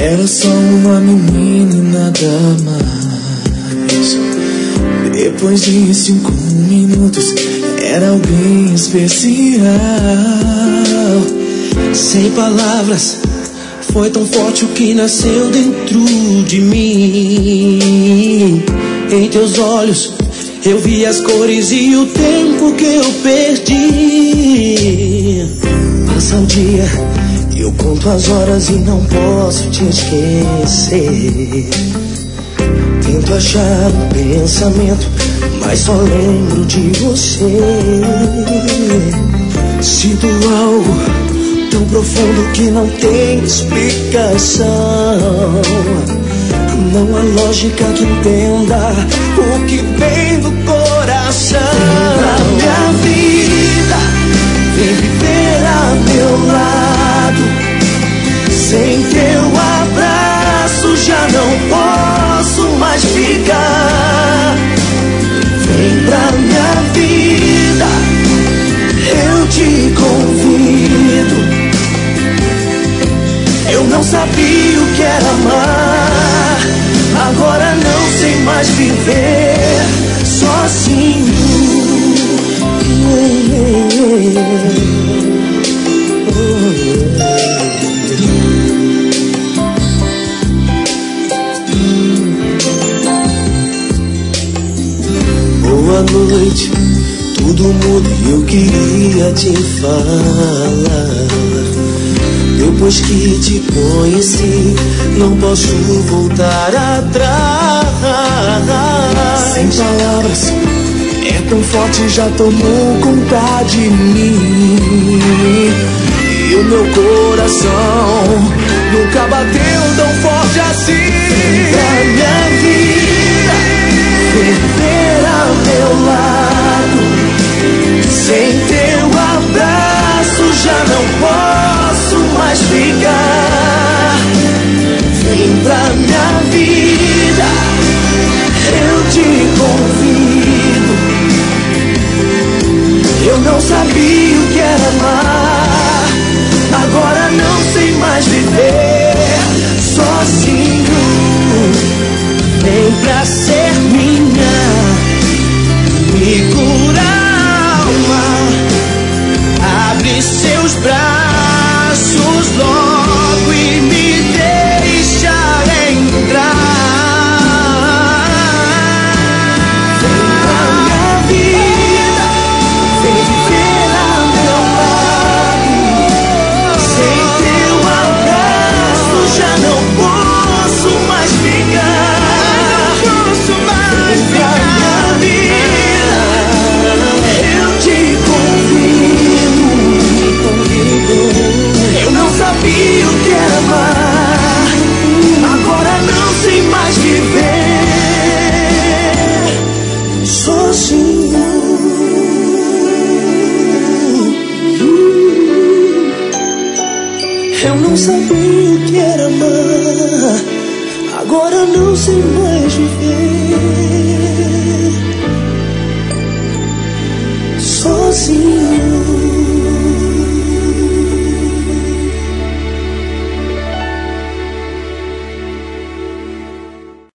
Era só uma menina e nada mais. Depois de 5 minutos, era alguém especial. Sem palavras, foi tão forte o que nasceu dentro de mim. Em teus olhos eu vi as cores e o tempo que eu perdi. Passa o dia, eu conto as horas e não posso te esquecer. Tento achar um pensamento, mas só lembro de você. Sinto algo tão profundo que não tem explicação. Não há lógica que entenda o que vem do coração. Vem pra minha vida, vem viver a meu lado. Sem teu abraço já não posso mais ficar. Vem pra minha vida, eu te convido. Eu não sabia o que era amar, agora não sei mais viver sozinho. Boa noite, tudo muda e eu queria te falar. Depois que te conheci, não posso voltar atrás. Sem palavras, é tão forte, já tomou conta de mim. E o meu coração nunca bateu tão forte assim. Vem pra minha vida, vem viver ao meu lado. Sem teu abraço já não posso mais ficar. Vem pra minha vida, eu te convido. Eu não sabia o que era amar, agora não sei mais viver sozinho. Vem pra ser minha, me cura a alma. Abre seus braços logo e me deixa entrar. Vem pra minha vida, vem viver ao meu lado. Sem teu abraço já não posso mais ficar. Vem pra minha vida, eu te convido. Eu não sabia o que era amar, agora não sei mais viver sozinho. Eu não sabia o que era amar, agora não sei mais viver sozinho.